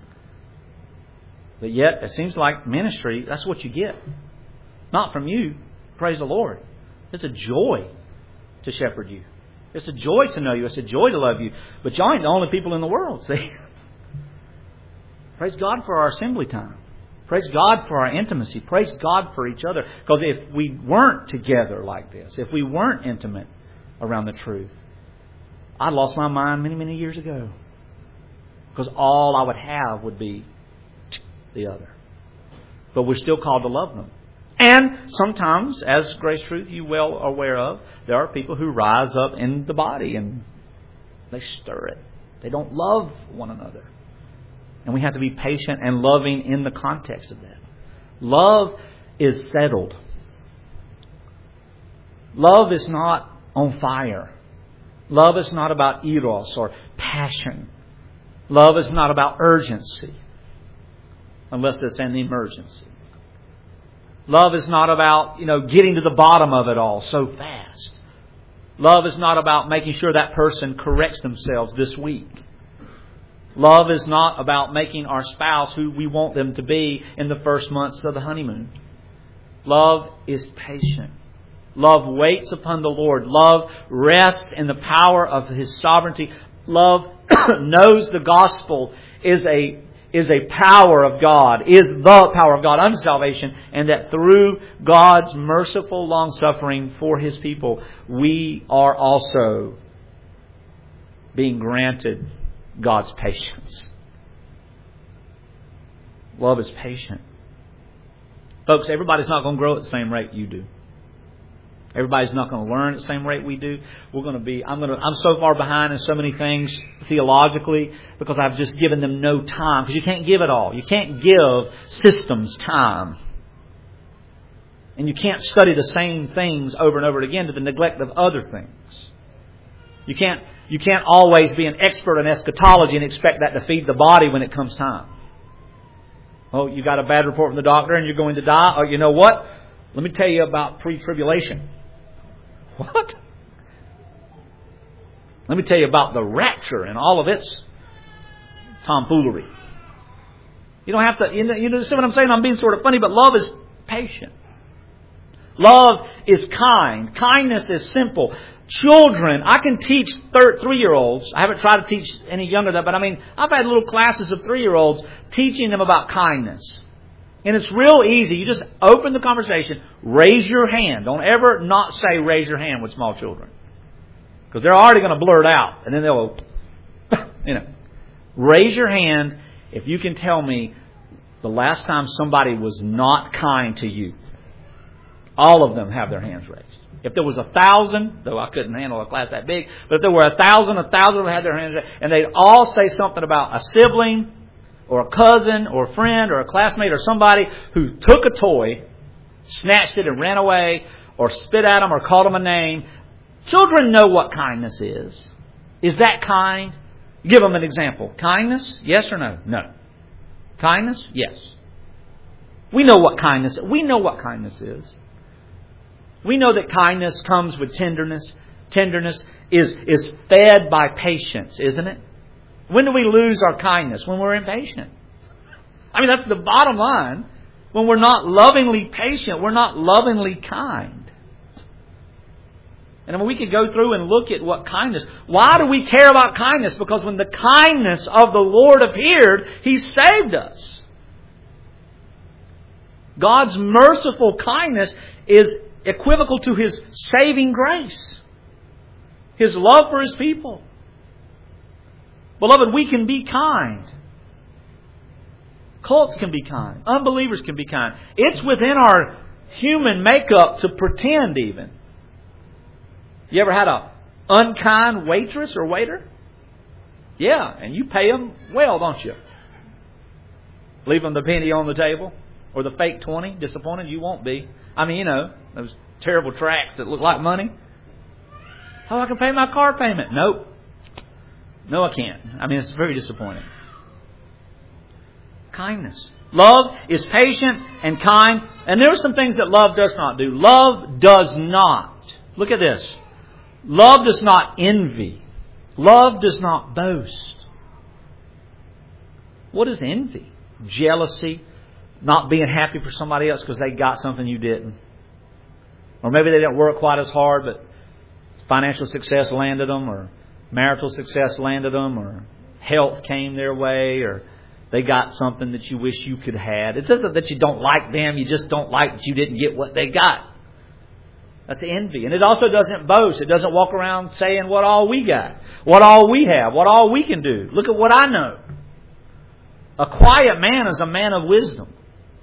But yet, it seems like ministry, that's what you get. Not from you. Praise the Lord. It's a joy to shepherd you. It's a joy to know you. It's a joy to love you. But y'all ain't the only people in the world, see? Praise God for our assembly time. Praise God for our intimacy. Praise God for each other. Because if we weren't together like this, if we weren't intimate around the truth, I lost my mind many, many years ago. Because all I would have would be the other. But we're still called to love them. And sometimes, as Grace Truth, you well are aware of, there are people who rise up in the body and they stir it. They don't love one another. And we have to be patient and loving in the context of that. Love is settled. Love is not on fire. Love is not about eros or passion. Love is not about urgency. Unless it's an emergency. Love is not about, getting to the bottom of it all so fast. Love is not about making sure that person corrects themselves this week. Love is not about making our spouse who we want them to be in the first months of the honeymoon. Love is patient. Love waits upon the Lord. Love rests in the power of His sovereignty. Love knows the gospel is a power of God, is the power of God unto salvation, and that through God's merciful long-suffering for His people, we are also being granted God's patience. Love is patient. Folks, everybody's not going to grow at the same rate you do. Everybody's not going to learn at the same rate we do. I'm so far behind in so many things theologically because I've just given them no time. Because you can't give it all. You can't give systems time. And you can't study the same things over and over again to the neglect of other things. You can't always be an expert in eschatology and expect that to feed the body when it comes time. Oh, you got a bad report from the doctor and you're going to die? Or you know what? Let me tell you about pre-tribulation. What? Let me tell you about the rapture and all of its tomfoolery. You don't have to, you see what I'm saying? I'm being sort of funny, but love is patient. Love is kind. Kindness is simple. Children, I can teach 3-year-olds. I haven't tried to teach any younger than that, but I've had little classes of 3-year-olds teaching them about kindness. And it's real easy. You just open the conversation, raise your hand. Don't ever not say raise your hand with small children. Because they're already going to blurt out. And then they'll, raise your hand if you can tell me the last time somebody was not kind to you. All of them have their hands raised. If there was 1,000, though I couldn't handle a class that big, but if there were 1,000 of them had their hands raised, and they'd all say something about a sibling, or a cousin, or a friend, or a classmate, or somebody who took a toy, snatched it and ran away, or spit at them, or called them a name. Children know what kindness is. Is that kind? Give them an example. Kindness? Yes or no? No. Kindness? Yes. We know what kindness is. We know what kindness is. We know that kindness comes with tenderness. Tenderness is fed by patience, isn't it? When do we lose our kindness? When we're impatient. That's the bottom line. When we're not lovingly patient, we're not lovingly kind. And we could go through and look at what kindness. Why do we care about kindness? Because when the kindness of the Lord appeared, He saved us. God's merciful kindness is equivocal to His saving grace. His love for His people. Beloved, we can be kind. Cults can be kind. Unbelievers can be kind. It's within our human makeup to pretend even. You ever had an unkind waitress or waiter? Yeah, and you pay them well, don't you? Leave them the penny on the table or the fake 20. Disappointed you won't be. I mean, those terrible tracts that look like money. Oh, I can pay my car payment. Nope. No, I can't. I mean, it's very disappointing. Kindness. Love is patient and kind. And there are some things that love does not do. Love does not. Look at this. Love does not envy. Love does not boast. What is envy? Jealousy. Not being happy for somebody else because they got something you didn't. Or maybe they didn't work quite as hard, but financial success landed them, or marital success landed them, or health came their way, or they got something that you wish you could have had. It isn't that you don't like them. You just don't like that you didn't get what they got. That's envy. And it also doesn't boast. It doesn't walk around saying what all we got, what all we have, what all we can do. Look at what I know. A quiet man is a man of wisdom.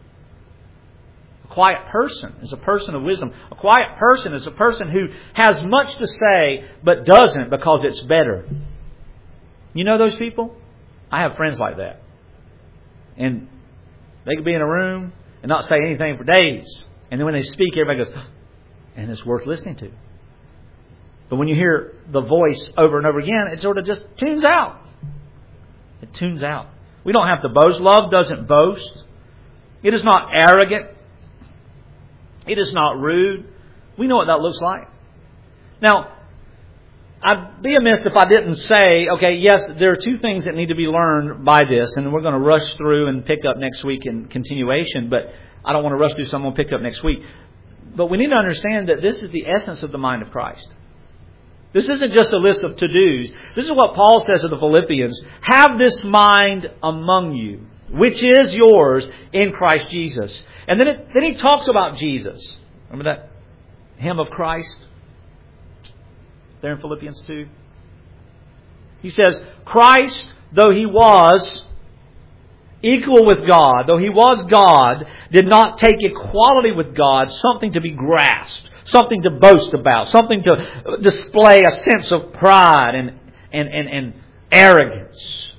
A quiet person is a person of wisdom. A quiet person is a person who has much to say but doesn't because it's better. You know those people? I have friends like that. And they could be in a room and not say anything for days. And then when they speak, everybody goes, and it's worth listening to. But when you hear the voice over and over again, it sort of just tunes out. It tunes out. We don't have to boast. Love doesn't boast. It is not arrogant. It is not rude. We know what that looks like. Now, I'd be amiss if I didn't say, okay, yes, there are two things that need to be learned by this, and we're going to rush through and pick up next week in continuation, but I don't want to rush through some. We'll pick up next week. But we need to understand that this is the essence of the mind of Christ. This isn't just a list of to-dos. This is what Paul says to the Philippians. Have this mind among you, which is yours in Christ Jesus. And then he talks about Jesus. Remember that hymn of Christ? There in Philippians 2. He says, Christ, though He was equal with God, though He was God, did not take equality with God something to be grasped, something to boast about, something to display a sense of pride and arrogance.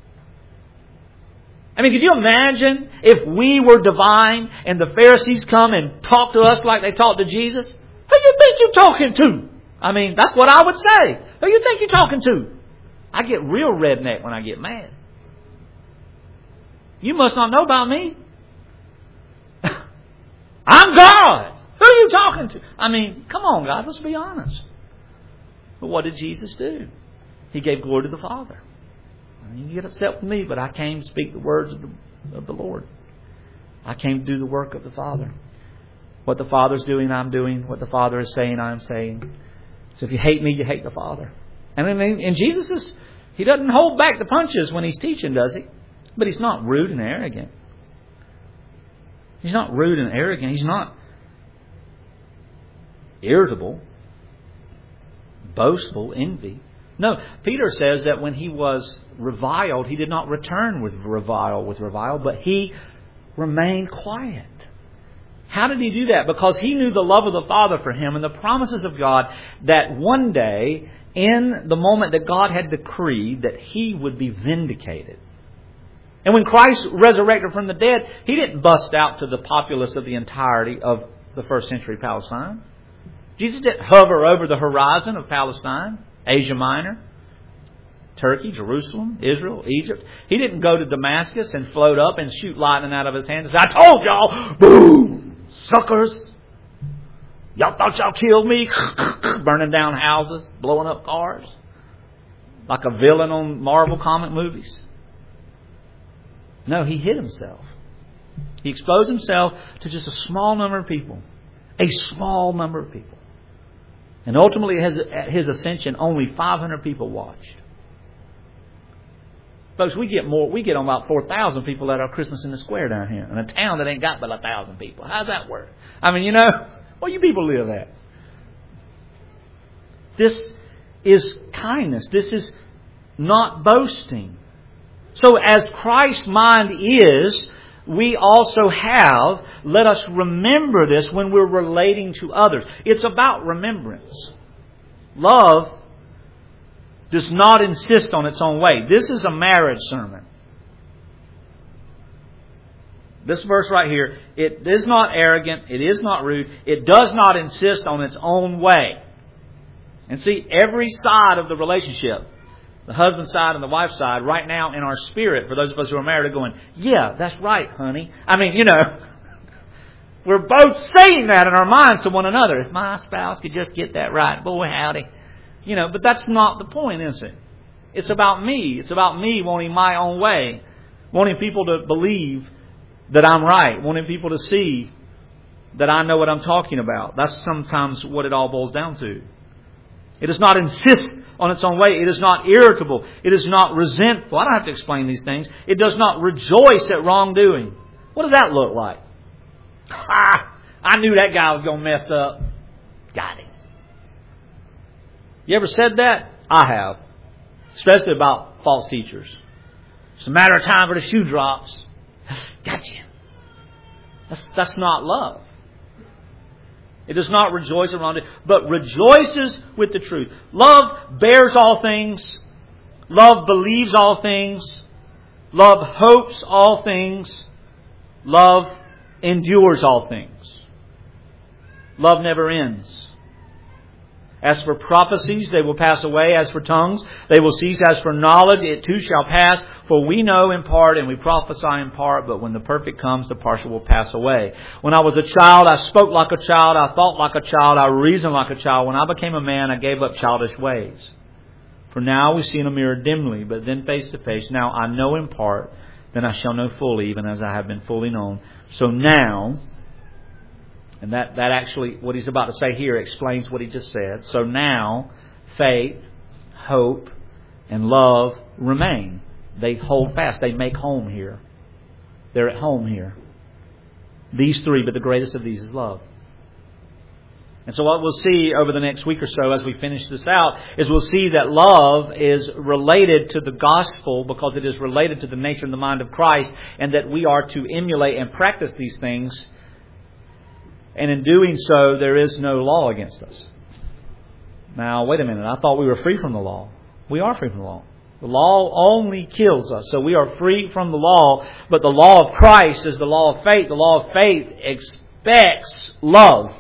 I mean, could you imagine if we were divine and the Pharisees come and talk to us like they talked to Jesus? Who do you think you're talking to? I mean, that's what I would say. Who do you think you're talking to? I get real redneck when I get mad. You must not know about me. I'm God. Who are you talking to? I mean, come on, God, let's be honest. But what did Jesus do? He gave glory to the Father. I mean, you get upset with me, but I came to speak the words of the Lord. I came to do the work of the Father. What the Father's doing, I'm doing. What the Father is saying, I'm saying. So if you hate me, you hate the Father. And Jesus He doesn't hold back the punches when He's teaching, does He? But He's not rude and arrogant. He's not rude and arrogant. He's not irritable, boastful, envy. No, Peter says that when he was reviled, he did not return with revile, but he remained quiet. How did he do that? Because he knew the love of the Father for him and the promises of God that one day, in the moment that God had decreed, that he would be vindicated. And when Christ resurrected from the dead, He didn't bust out to the populace of the entirety of the first century Palestine. Jesus didn't hover over the horizon of Palestine, Asia Minor, Turkey, Jerusalem, Israel, Egypt. He didn't go to Damascus and float up and shoot lightning out of His hands and say, I told y'all, boom, suckers. Y'all thought y'all killed me? Burning down houses, blowing up cars. Like a villain on Marvel comic movies. No, He hid Himself. He exposed Himself to just a small number of people. A small number of people. And ultimately, at His ascension, only 500 people watched. Folks, we get on about 4,000 people at our Christmas in the Square down here. In a town that ain't got but 1,000 people. How's that work? I mean, where you people live at? This is kindness. This is not boasting. So as Christ's mind is, we also have, let us remember this when we're relating to others. It's about remembrance. Love does not insist on its own way. This is a marriage sermon. This verse right here, it is not arrogant, it is not rude, it does not insist on its own way. And see, every side of the relationship, the husband side and the wife side, right now in our spirit, for those of us who are married, are going, yeah, that's right, honey. I mean, we're both saying that in our minds to one another. If my spouse could just get that right, boy, howdy. But that's not the point, is it? It's about me. It's about me wanting my own way, wanting people to believe that I'm right, wanting people to see that I know what I'm talking about. That's sometimes what it all boils down to. It does not insist on its own way. It is not irritable. It is not resentful. I don't have to explain these things. It does not rejoice at wrongdoing. What does that look like? I knew that guy was going to mess up. Got it. You ever said that? I have. Especially about false teachers. It's a matter of time for the shoe drops. Gotcha. That's not love. It does not rejoice around it, but rejoices with the truth. Love bears all things. Love believes all things. Love hopes all things. Love endures all things. Love never ends. As for prophecies, they will pass away. As for tongues, they will cease. As for knowledge, it too shall pass. For we know in part and we prophesy in part, but when the perfect comes, the partial will pass away. When I was a child, I spoke like a child. I thought like a child. I reasoned like a child. When I became a man, I gave up childish ways. For now we see in a mirror dimly, but then face to face. Now I know in part, then I shall know fully, even as I have been fully known. So now... And that actually, what he's about to say here explains what he just said. So now, faith, hope, and love remain. They hold fast. They make home here. They're at home here. These three, but the greatest of these is love. And so what we'll see over the next week or so as we finish this out is we'll see that love is related to the gospel because it is related to the nature and the mind of Christ, and that we are to emulate and practice these things. And in doing so, there is no law against us. Now, wait a minute. I thought we were free from the law. We are free from the law. The law only kills us. So we are free from the law. But the law of Christ is the law of faith. The law of faith expects love.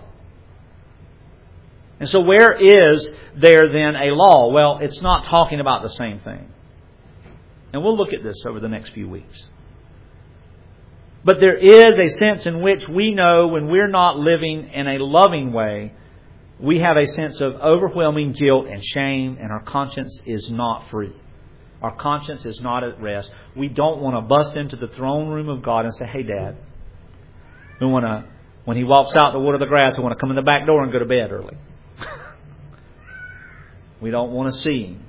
And so where is there then a law? Well, it's not talking about the same thing. And we'll look at this over the next few weeks. But there is a sense in which we know when we're not living in a loving way, we have a sense of overwhelming guilt and shame, and our conscience is not free. Our conscience is not at rest. We don't want to bust into the throne room of God and say, hey, Dad, we want to, when He walks out to water the grass, we want to come in the back door and go to bed early. We don't want to see Him.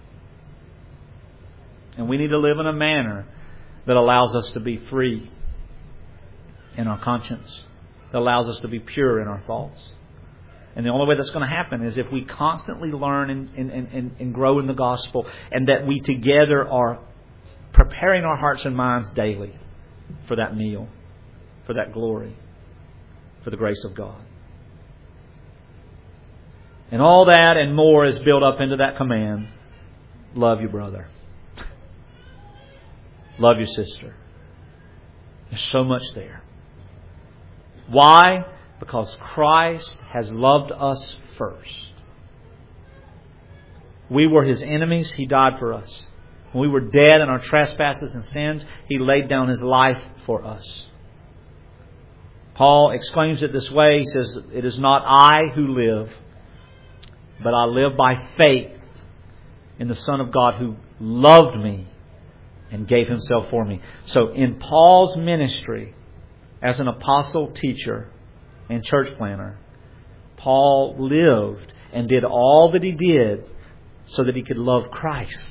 And we need to live in a manner that allows us to be free in our conscience, that allows us to be pure in our thoughts. And the only way that's going to happen is if we constantly learn and grow in the gospel, and that we together are preparing our hearts and minds daily for that meal, for that glory, for the grace of God. And all that and more is built up into that command: love your brother. Love your sister. There's so much there. Why? Because Christ has loved us first. We were His enemies. He died for us. When we were dead in our trespasses and sins, He laid down His life for us. Paul exclaims it this way. He says, it is not I who live, but I live by faith in the Son of God who loved me and gave Himself for me. So in Paul's ministry, as an apostle, teacher, and church planner, Paul lived and did all that he did so that he could love Christ.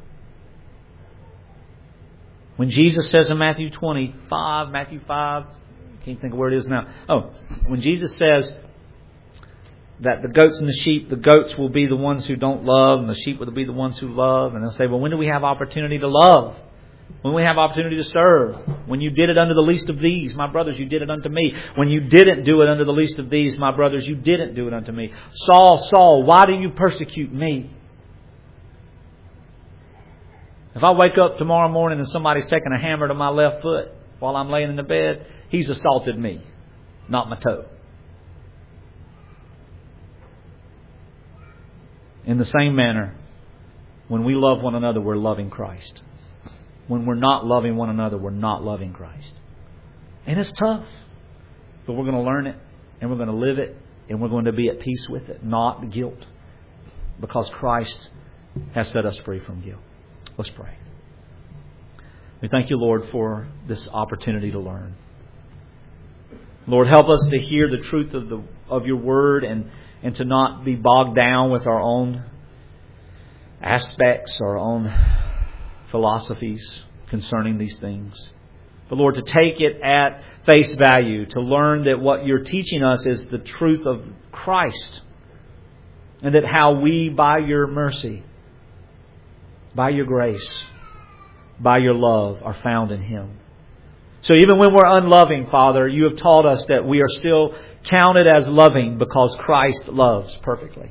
When Jesus says in Matthew 5, I can't think of where it is now. When Jesus says that the goats and the sheep, the goats will be the ones who don't love, and the sheep will be the ones who love. And they'll say, well, when do we have opportunity to love? When we have opportunity to serve? When you did it unto the least of these, my brothers, you did it unto me. When you didn't do it unto the least of these, my brothers, you didn't do it unto me. Saul, Saul, why do you persecute me? If I wake up tomorrow morning and somebody's taking a hammer to my left foot while I'm laying in the bed, he's assaulted me, not my toe. In the same manner, when we love one another, we're loving Christ. When we're not loving one another, we're not loving Christ. And it's tough. But we're going to learn it, and we're going to live it, and we're going to be at peace with it, not guilt. Because Christ has set us free from guilt. Let's pray. We thank you, Lord, for this opportunity to learn. Lord, help us to hear the truth of your word and to not be bogged down with our own aspects, our own philosophies concerning these things. But Lord, to take it at face value, to learn that what you're teaching us is the truth of Christ. And that how we, by your mercy, by your grace, by your love, are found in Him. So even when we're unloving, Father, you have taught us that we are still counted as loving because Christ loves perfectly.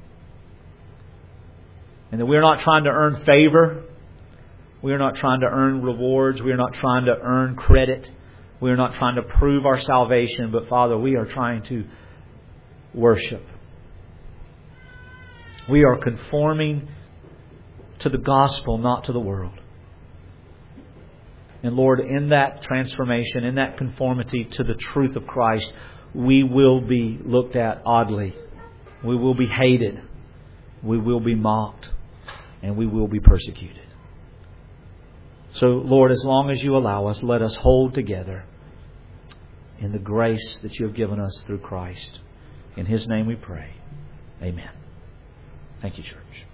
And that we are not trying to earn favor. We are not trying to earn rewards. We are not trying to earn credit. We are not trying to prove our salvation. But Father, we are trying to worship. We are conforming to the gospel, not to the world. And Lord, in that transformation, in that conformity to the truth of Christ, we will be looked at oddly. We will be hated. We will be mocked. And we will be persecuted. So, Lord, as long as you allow us, let us hold together in the grace that you have given us through Christ. In His name we pray. Amen. Thank you, church.